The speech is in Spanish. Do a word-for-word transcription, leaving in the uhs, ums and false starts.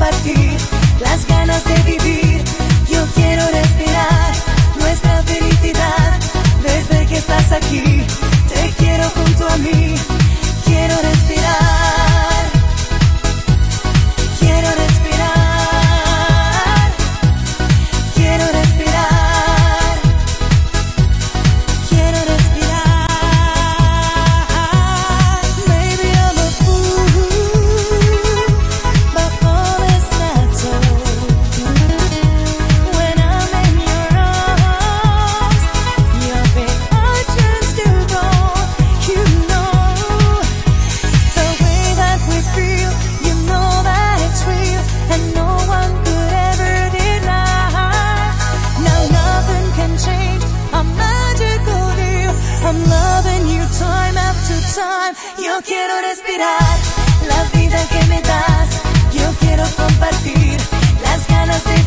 compartir las ganas de vivir. Yo quiero respirar nuestra felicidad desde que estás aquí. Te quiero junto a mí, quiero respirar, quiero respirar, quiero respirar, quiero respirar. Maybe I'm a fool, but all is not so. When I'm in your arms, your big arches do go. You know the way that we feel, you know that it's real, and no one could ever deny. Now nothing can change our magical deal. I'm loving you time after time. Yo quiero respirar la vida que me das. Yo quiero compartir